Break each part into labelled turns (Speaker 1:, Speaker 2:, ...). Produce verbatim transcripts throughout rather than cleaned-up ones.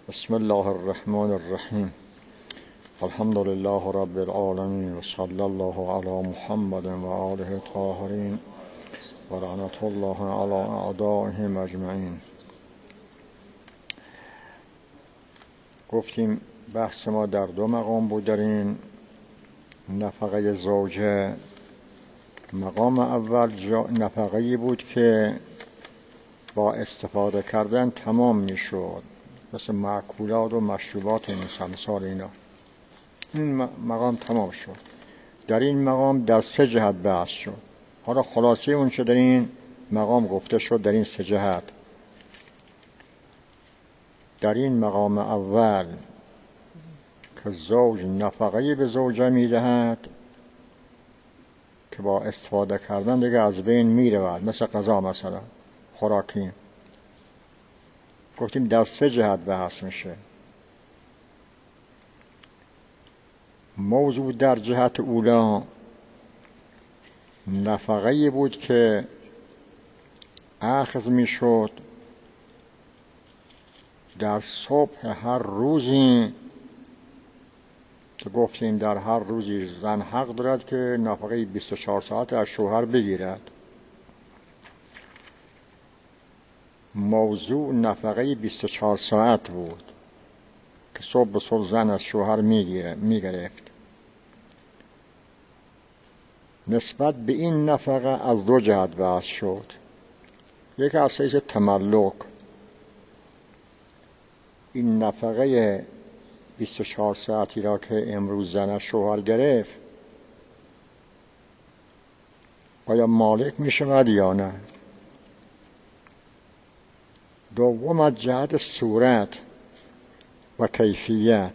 Speaker 1: بسم الله الرحمن الرحیم. الحمد لله رب العالمین و صلی الله علی محمد و آله الطاهرین و لعنت الله علی اعدائهم اجمعین. گفتیم بحث ما در دو مقام بود. در این نفقه زوجه، مقام اول نفقه‌ای بود که با استفاده کردن تمام میشد، مثل مأکولات و مشروبات این مثال اینا. این مقام تمام شد. در این مقام در سه جهت بحث شد. حالا خلاصه اون چه در این مقام گفته شد در این سه جهت. در این مقام اول که زوج نفقه‌ای به زوجه میدهد که با استفاده کردن دیگه از بین میرود، مثل غذا، مثلا خوراکی. گفتیم در سه جهت بحث میشه. موضوع در جهت اولا نفقه‌ای بود که اخذ میشد در صبح هر روزی، که گفتیم در هر روزی زن حق دارد که نفقه بیست و چهار ساعت از شوهر بگیرد. موضوع نفقه بیست و چهار ساعت بود که صبح به صبح زن از شوهر میگرفت. نسبت به این نفقه از دو جهت بحث شد. یکی از حیث تملک، این نفقه بیست و چهار ساعتی را که امروز زن از شوهر گرفت آیا مالک می شود یا نه؟ دوم از جهت صورت و کیفیت،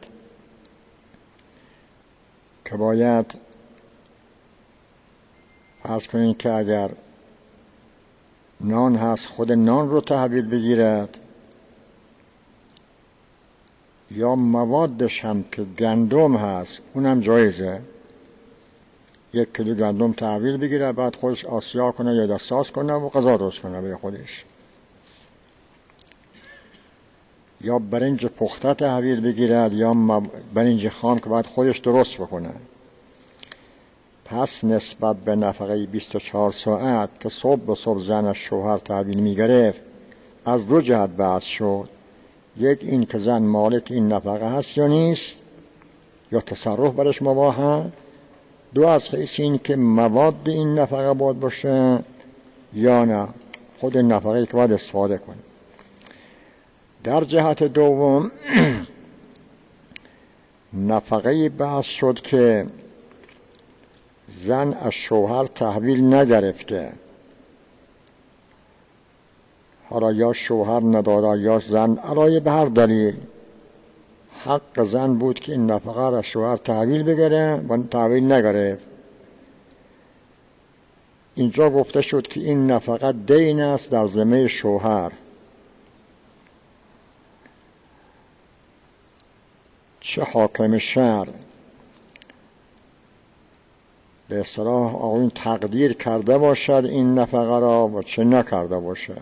Speaker 1: که باید فرض کنید که اگر نان هست خود نان رو تحویل بگیرد، یا موادش هم که گندم هست اونم جایزه، یک کیلو گندم تحویل بگیره بعد خودش آسیا کنه یا دستاس کنه و غذا درست کنه به خودش، یا برنج پخته تحویل بگیرد یا برنج خام که باید خودش درست بکنه. پس نسبت به نفقه بیست و چهار ساعت که صبح به صبح زن از شوهر تحویل میگرفت از دو جهت بحث شد. یک این که زن مالک این نفقه هست یا نیست، یا تصرف برش مباحه. دو از حیث این که مواد این نفقه باید باشه یا نه، خود نفقه که باید استفاده کنه. در جهت دوم نفقه بحث شد که زن از شوهر تحویل نگرفته، حالا یا شوهر نداده یا زن علایه به هر دلیل، حق زن بود که این نفقه را از شوهر تحویل بگیره و تحویل نگرفت. اینجا گفته شد که این نفقه دین است در ذمه شوهر. چه حاکم شهر به اصطلاح آقایون تقدیر کرده باشد این نفقه را و چه نکرده باشد،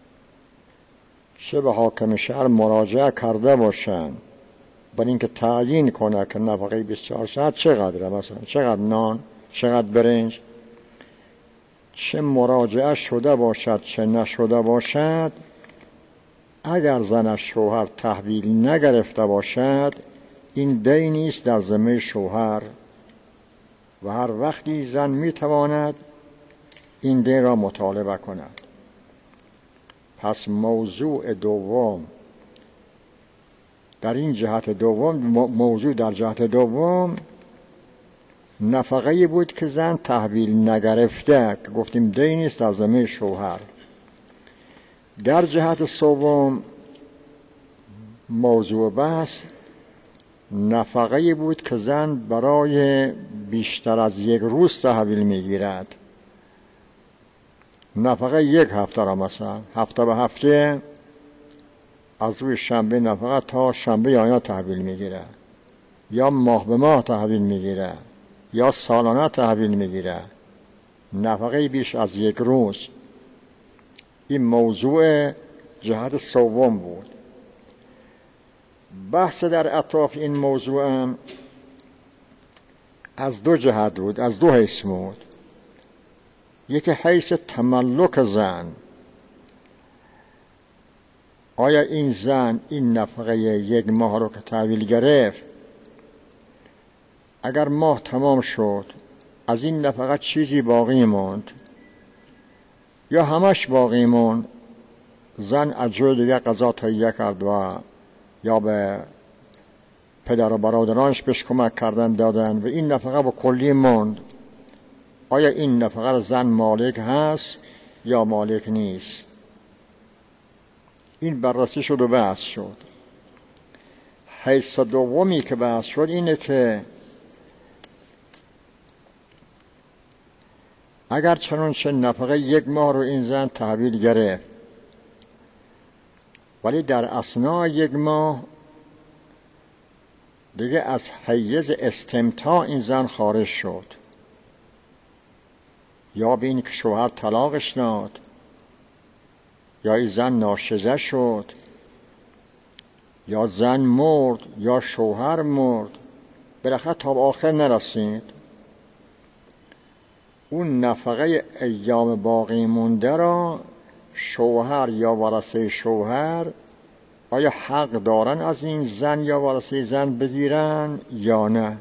Speaker 1: چه به حاکم شهر مراجعه کرده باشند برای اینکه تعیین کنه که نفقه بیست و چهار ساعت چقدره، مثلا چقدر نان، چقدر برنج، چه مراجعه شده باشد چه نشده باشد. اگر زن از شوهر تحویل نگرفته باشد این دینی است در ذمه شوهر و هر وقتی زن میتواند این دین را مطالبه کند. پس موضوع دوم در این جهت دوم موضوع در جهت دوم نفقه‌ای بود که زن تحویل نگرفته که گفتیم دینی است در ذمه شوهر. در جهت سوم موضوع بحث نفقه‌ای بود که زن برای بیشتر از یک روز تحویل میگیرد. نفقه یک هفته را، مثلا هفته به هفته از روی شنبه نفقه تا شنبه آینده تحویل میگیره، یا ماه به ماه تحویل میگیره، یا سالانه تحویل میگیره. نفقه بیش از یک روز. این موضوع جهت سوم بود. بحث در اطراف این موضوع هم از دو جهت بود، از دو حیث بود. یکی حیث تملک زن، آیا این زن این نفقه یک ماه رو که تحویل گرفت، اگر ماه تمام شد از این نفقه چیزی باقی موند یا همش باقی موند، زن از جای دیگه قضا تهیه کرد و یا به پدر و برادرانش بهش کمک کردن دادن و این نفقه با کلی موند، آیا این نفقه را زن مالک هست یا مالک نیست؟ این بررسی شد و بحث شد. حیث دومی که بحث شد اینه که اگر چنانچه نفقه یک ماه رو این زن تحویل گرفت ولی در اثناء یک ماه دیگه از حیز استمتاع این زن خارج شد، یا به این که شوهر طلاقش داد، یا این زن ناشزه شد، یا زن مرد، یا شوهر مرد، بالاخره تا به آخر نرسید، اون نفقه ایام باقی مونده را شوهر یا ورثه شوهر آیا حق دارن از این زن یا ورثه زن بگیرن یا نه؟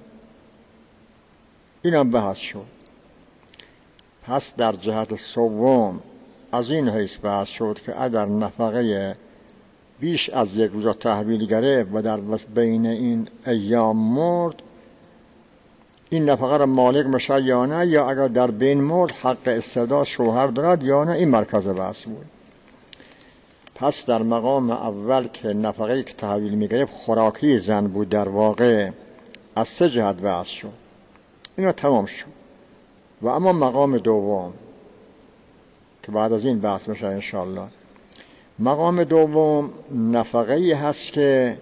Speaker 1: اینم بحث شد. پس در جهت سوم از این حیث بحث شد که اگر نفقه بیش از یک روز تحویل گرفت و در بین این ایام مرد، این نفقه را مالک میشه یا نه، یا اگر در بین مرد حق استرداد شوهر دارد یا نه. این مرکز بحث بود. پس در مقام اول که نفقه که تحویل میگرفت خوراکی زن بود، در واقع از سه جهت بحث شد. اینا تمام شد. و اما مقام دوم که بعد از این بحث میشه انشاءالله، مقام دوم نفقه‌ای هست که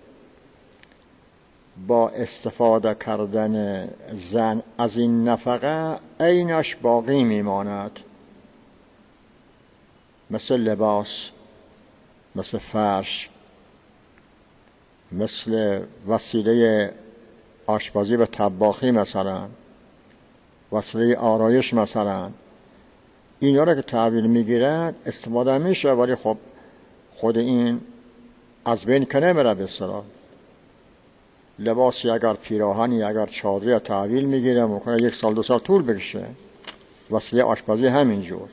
Speaker 1: با استفاده کردن زن از این نفقه عینش باقی میماند، مثل لباس، مثل فرش، مثل وسیله آشپزی و طباخی، مثلا وسیله آرایش، مثلا اینا را که تحویل میگیرد استفاده میشه، ولی خب خود این از بین که نمیره. به اصطلاح لباسی اگر پیراهنی اگر چادری تحویل میگیره ممکنه یک سال دو سال طول بکشه، وسیله آشپزی همینجور.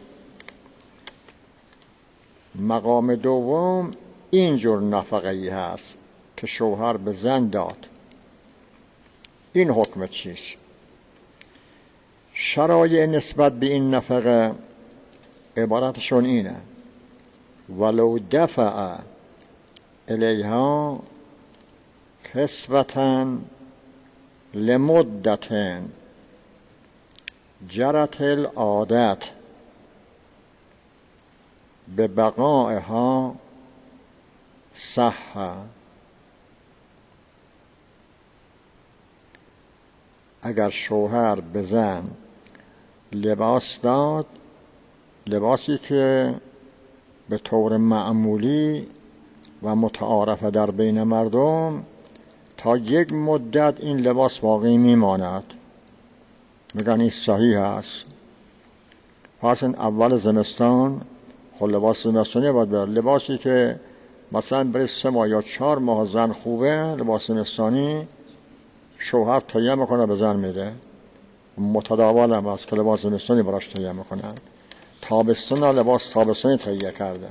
Speaker 1: مقام دوم اینجور نفقه‌ای هست که شوهر به زن داد. این حکم چیست؟ شرایع نسبت به این نفقه عبارتشون اینه: ولو دفع الیها کسوة لمدة جرت العادت ببقائها صح. اگر شوهر به زن لباس داد، لباسی که به طور معمولی و متعارف در بین مردم تا یک مدت این لباس باقی میماند، میگن این صحیح است. پس اول زمستان خب لباس زمستانی باید بر لباسی که مثلا برای سه ماه یا چهار ماه زن خوبه، لباس زمستانی شوهر تهیه میکنه به زن میده، متداول هم است که لباس زمستانی براش تهیه میکنن. تابستان لباس تابستانی تهیه کرده.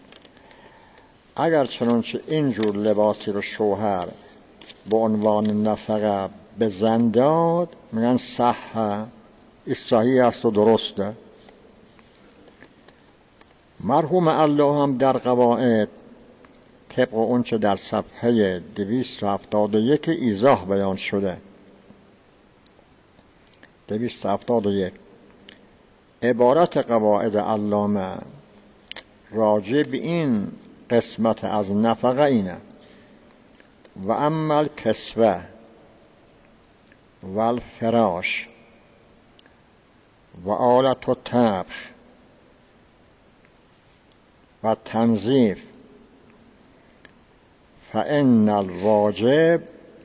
Speaker 1: اگر چنانچه اینجور لباسی رو شوهر به عنوان نفقه به زن داد، میگن صح، این صحیح است و درسته. مرحوم الله هم در قواعد طبق اون چه در صفحه دویست و هفتاد و یک ایضاح بیان شده، دویست و هفتاد و یک، عبارت قواعد علامه راجع به این قسمت از نفقه اینه: و اما الکسوه و الفراش و آلت و طبخ و تنظیف فإن الواجب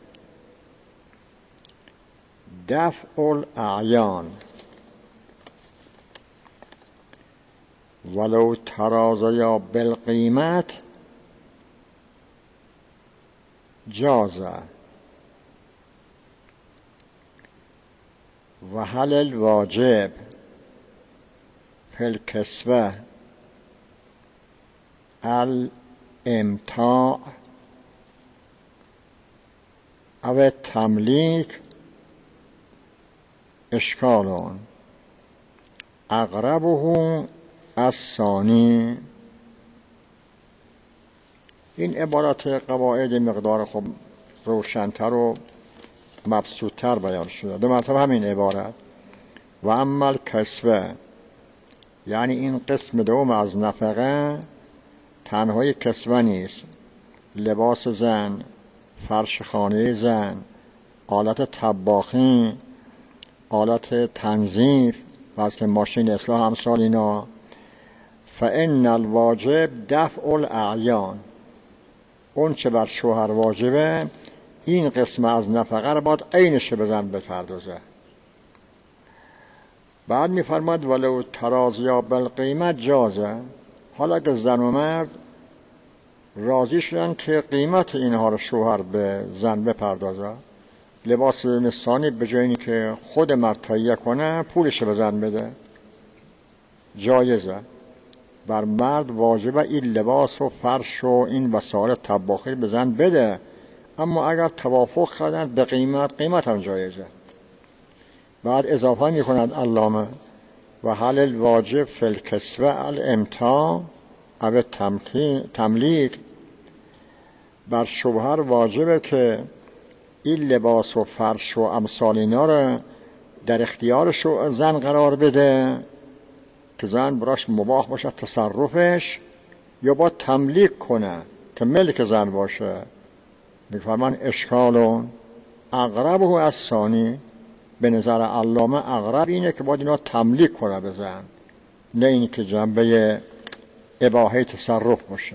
Speaker 1: دفع الاعیان ولو تراضیا بالقیمت جاز و هل الواجب فی الکسوة الامتاع او التملیک اشکال اقربه الثانی. این عبارت قواعد مقدار خب روشن‌تر و مبسوط‌تر بیان شده. دو مرتبه همین عبارت و اما الکسوة، یعنی این قسم دوم از نفقه تنهای کسوه نیست، لباس زن، فرش خانه زن، آلت طباخی، آلت تنظیف و که ماشین اصلاح امثال اینا. فإن الواجب دفع الاعیان، اون چه بر شوهر واجبه این قسم از نفقه رو باید عینش به زن بپردازه. بعد میفرماد ولو تراضیا بالقیمت جازه، حالا که زن و مرد راضی شدن که قیمت اینها رو شوهر به زن بپردازه، لباس مستانی به جای اینکه خود مرد تهیه کنه پولش به زن بده، جایزه. بر مرد واجبه این لباس و فرش و این وسایل طباخی به زن بده، اما اگر توافق کردن به قیمت، قیمت هم جایزه. بعد اضافه می کند علامه و هل الواجب فی الکسوة الامتاع او تملیک، بر شوهر واجبه که این لباس و فرش و امثال اینا رو در اختیار زن قرار بده که زن براش مباح باشه تصرفش، یا با تملیک کنه که ملک زن باشه. میفرمان اشکال اقربه الثانی، به نظر علامه اقرب اینه که باید اینا تملیک کنه به زن، نه اینی که جنبه اباحه تصرف باشه.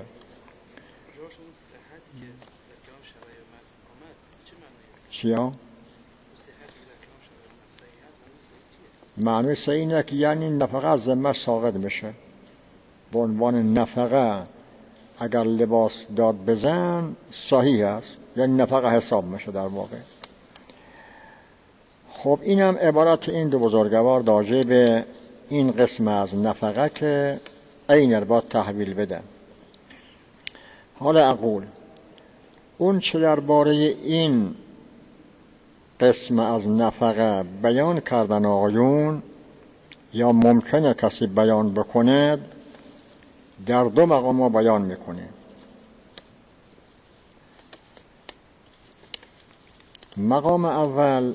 Speaker 1: چیا؟ معنی صحیح اینه که یعنی نفقه از ذمه ساقط میشه. به عنوان نفقه اگر لباس داد بزن صحیح است، یعنی نفقه حساب میشه در واقع. خب اینم عبارت این دو بزرگوار راجع به این قسم از نفقه که عین رو باید تحویل بده. حالا اقول اون چه درباره این قسم از نفقه بیان کردن آقایون یا ممکنه کسی بیان بکنه، در دو مقام ما بیان میکنیم. مقام اول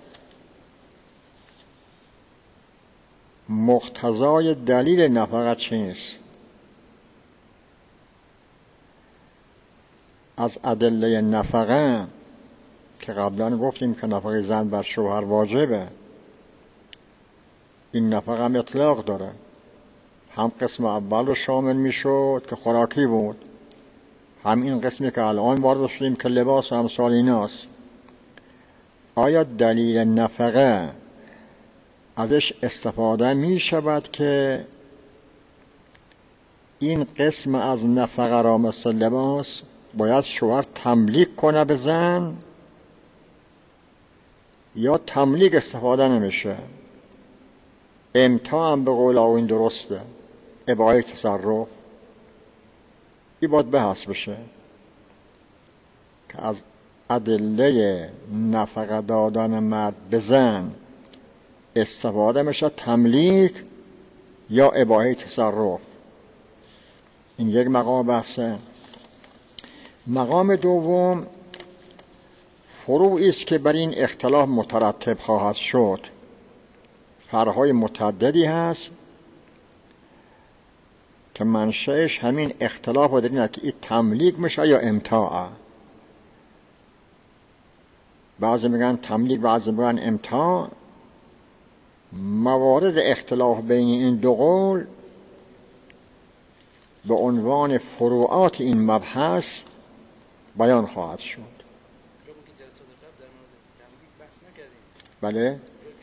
Speaker 1: مقتضای دلیل نفقه چیست؟ از ادله نفقه که قبلا گفتیم که نفقه زن بر شوهر واجبه، این نفقه هم اطلاق داره. هم قسم اول رو شامل میشد که خوراکی بود، هم این قسمی که الان وارد شدیم که لباس و امثال ایناست. آیا دلیل نفقه ازش استفاده می شود که این قسم از نفقه را مثل لباس باید شوهر تملیک کنه به زن، یا تملیک استفاده نمیشه؟ امتاع هم به قول آقایون درسته، اباحه تصرف. این باید بحث بشه که از ادله نفقه دادن مرد به زن استفاده میشه تملیک یا اباحه تصرف. این یک مقام بحثه. مقام دوم فروعی است که بر این اختلاف مترتب خواهد شد. فرع‌های متعددی هست که منشأش همین اختلاف و در اینه که این تملیک میشه یا امتاع. بعضی میگن تملیک، بعضی میگن امتاع. موارد اختلاف بین این دو قول به عنوان فروعات این مبحث بیان خواهد شد. بله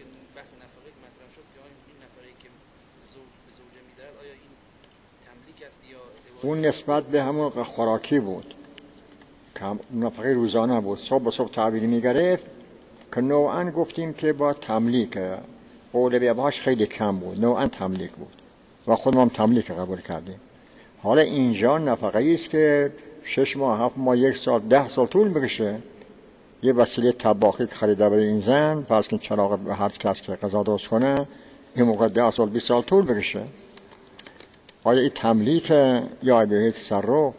Speaker 1: اون نسبت به همون خوراکی بود که نفقه روزانه بود، صبح به صبح تعبیری میگرفت که نوعا گفتیم که با تملیک قول بیابهاش خیلی کم بود، نوعا تملیک بود و خودم هم تملیک قبول کردیم. حالا اینجا نفقه ایست که شش ماه هفت ماه یک سال ده سال طول بکشه. یه وسیله طباخی که خریده برای این زن، پس که چراغ به هر کس که غذا درست کنه این موقع ده سال بیست سال طول بکشه. آیا این تملیک یا اباحه تصرف؟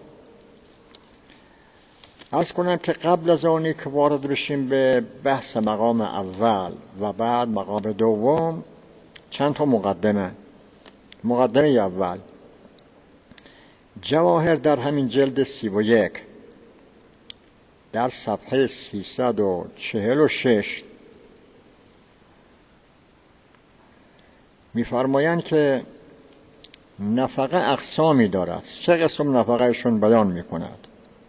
Speaker 1: عرض کنم که قبل از آنی که وارد بشیم به بحث مقام اول و بعد مقام دوم چند تا مقدمه. مقدمه اول، جواهر در همین جلد سی و یک در صفحه سیصد و چهل و شش می‌فرمایند که نفقه اقسامی دارد. سه قسم نفقهشون بیان می‌کند.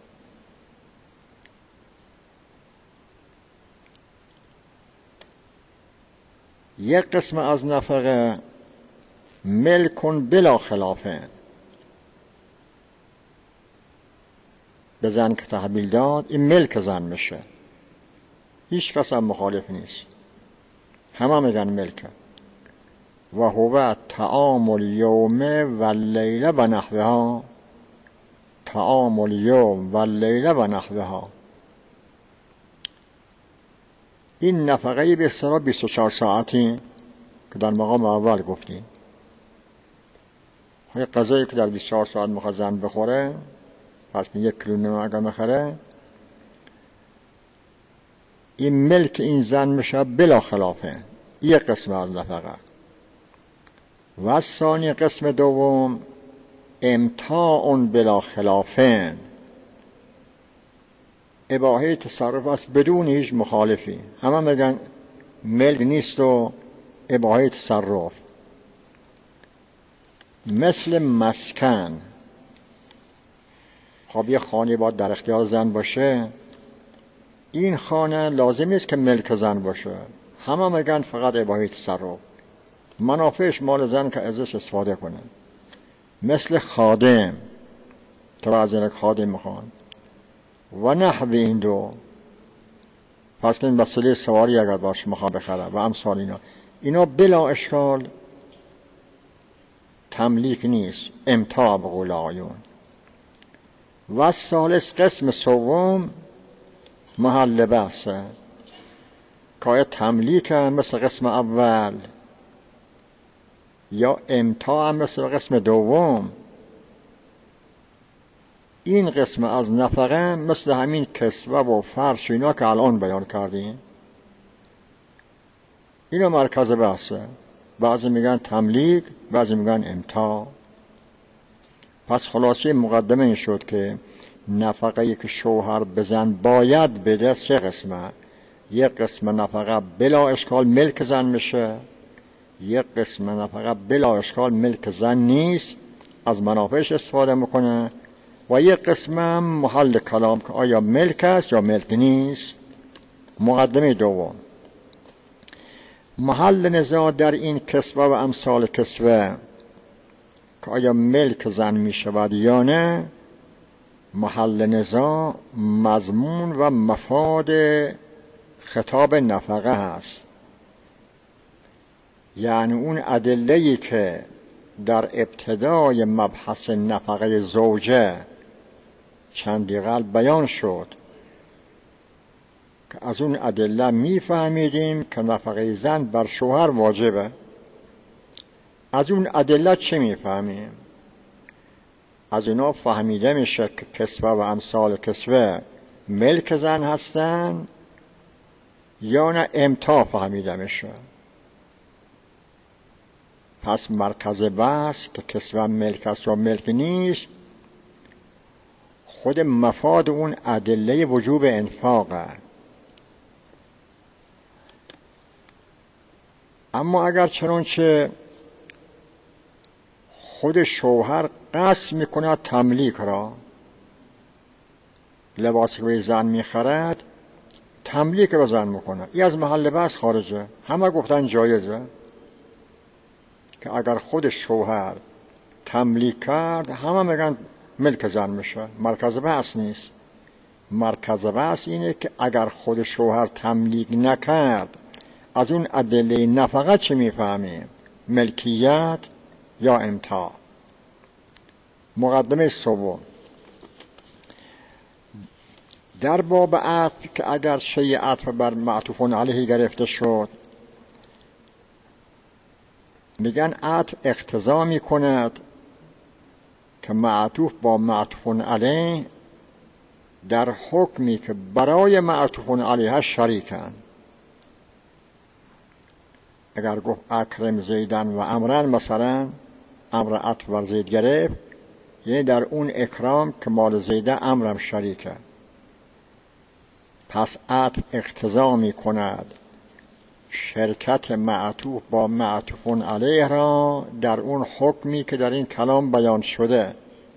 Speaker 1: یک قسم از نفقه ملکن بلا خلافه، به زن که تحویل داد این ملک زن میشه، هیچ کس هم مخالف نیست، همه میگن ملکه. و هو طعام الیوم و اللیل و نحوها، طعام الیوم و اللیل و نحوها. این نفقه به اصطلاح بیست و چهار ساعتی که در مقام اول گفتیم. های غذایی که در بیست و چهار ساعت میخواد زن بخوره، پس یک کیلو نمک اگر بخره، این ملک این زن میشه بلا خلافه. یک قسم از نفقه. و ثانی قسم دوم امتاع بلا خلافه، اباحه تصرف است بدون هیچ مخالفی. همه میگن ملک نیست و اباحه تصرف. مثل مسکن، خب یه خانه باید در اختیار زن باشه، این خانه لازم نیست که ملک زن باشه، همه میگن فقط اباحه تصرف، منافعش مال زن که ازش استفاده کنه. مثل خادم که بعضی خادم میخوان و نحو این دو، پس که این وسیله سواری اگر باشه میخوان بخره و امثال اینا، اینا بلا اشکال تملیک نیست، امتاع به قول آقایون. و ثالث قسم سوم محل بحثه که آیا تملیک هم مثل قسم اول یا امتاع هم مثل قسم دوم. این قسم از نفقه مثل همین کسوه و فرش اینا که الان بیان کردیم، اینا مرکز بحثه. بعضی میگن تملیک، بعضی میگن امتاع. پس خلاصه مقدمه این شد که نفقه که شوهر بزن باید بده سه قسمه. یک قسم نفقه بلا اشکال ملک زن میشه، یک قسم نفقه بلا اشکال ملک زن نیست، از منافعش استفاده میکنه، و یک قسم هم محل کلام که آیا ملک است یا ملک نیست. مقدمه دوم، محل نزاع در این کسوه و امثال کسوه که آیا ملک زن می شود یا نه، محل نزاع مضمون و مفاد خطاب نفقه هست. یعنی اون ادله‌ای که در ابتدای مبحث نفقه زوجه چندی قبل بیان شد که از اون ادله میفهمیدیم که نفقه زن بر شوهر واجبه. از اون ادله چه میفهمیم؟ از اونا فهمیده میشه که کسوه و امثال کسوه ملک زن هستن یا نه امتاع فهمیده میشه. پس مرکز بحث که کسوه ملک است و ملک نیست، خود مفاد اون ادله وجوب انفاقه. اما اگر چنانچه خود شوهر قصد میکنه تملیک را لباسی که زن میخرد تملیک به زن میکنه، این از محل بحث خارجه. همه گفتن جایزه که اگر خود شوهر تملیک کرد همه میگن ملک زن میشه. مرکز بحث نیست. مرکز بحث اینه که اگر خود شوهر تملیک نکرد از اون ادله نفقه چه میفهمیم؟ ملکیت یا امتاع. مقدمه سوم در باب عطف که اگر شیء عطف بر معطوف علیه گرفته شد، میگن عطف اقتضا میکند که معطوف با معطوف علیه در حکمی که برای معطوف علیه شریکن. اگر گفت اکرم زیدن و امرن، مثلا امر عطف بر زید گرفت، یعنی در اون اکرام که مال زیده امرم شریکه. پس عطف اقتضا می کند شرکت معطوف با معطوف علیه را در اون حکمی که در این کلام بیان شده.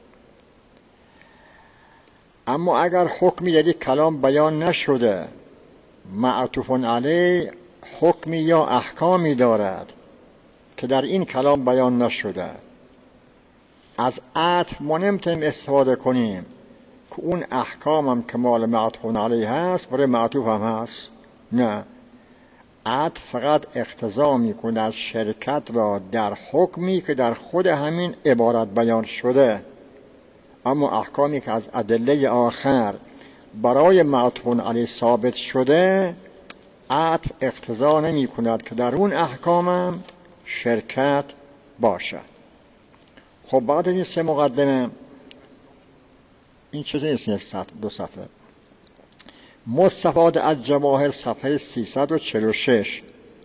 Speaker 1: اما اگر حکمی در این کلام بیان نشده، معطوف علیه حکمی یا احکامی دارد که در این کلام بیان نشده، از عطف ما نمیتونیم استفاده کنیم که اون احکام هم که مال معطوف علیه هست برای معطوف هم هست. نه، عطف فقط اقتضا میکنه از شرکت را در حکمی که در خود همین عبارت بیان شده. اما احکامی که از ادله آخر برای معطوف علیه ثابت شده، عطف اقتضا نمی کند که در اون احکام هم شرکت باشد. خب بعد این سه مقدمه، این چیزی نیست، یک سطر دو سطر. مستفاد از جواهر صفحه سیصد و چهل و شش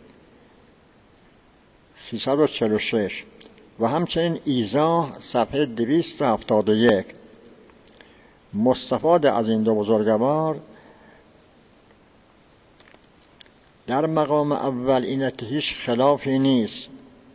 Speaker 1: سیصد و چهل و شش و همچنین ایضاح صفحه دویست و هفتاد و یک. مستفاد از این دو بزرگوار در مقام اول اینه که هیچ خلافی نیست.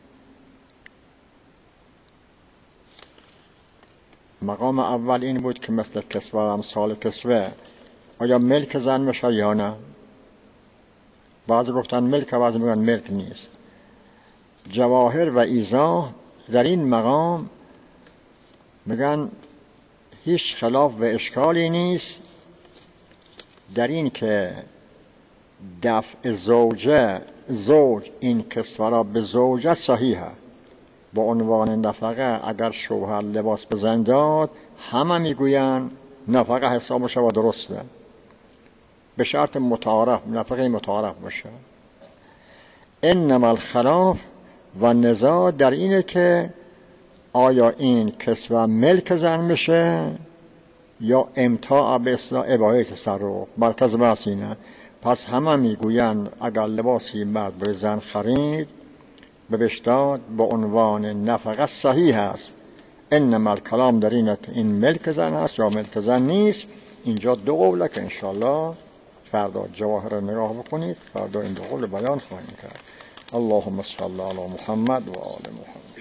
Speaker 1: مقام اول این بود که مثل کسوه و امثال کسوه آیا ملک زن میشه یا نه. بعضی گفتن ملک، بعضی میگن ملک نیست. جواهر و ایضاح در این مقام میگن هیچ خلاف و اشکالی نیست در این که دفع زوجه زوج این کسوه را به زوجه صحیحه. با عنوان نفقه اگر شوهر لباس به زن داد، همه میگوین نفقه حساب میشه و درسته، به شرط متعارف، نفقه متعارف باشه. انما الخلاف و نزاع در اینه که آیا این کسوه ملک زن میشه یا امتاع به اصطلاح اباحه تصرف. مرکز بحث اینه. پس همه میگوین اگر لباسی مرد برای زن خرید به بشداد با عنوان نفقه صحیح است. انما الکلام در اینه که این ملک زن هست یا ملک زن نیست. اینجا دو قوله که انشاءالله فردا جواهر رو نگاه بکنید، فردا این دو قول بیان خواهیم کرد. اللهم صل علی محمد و آل محمد.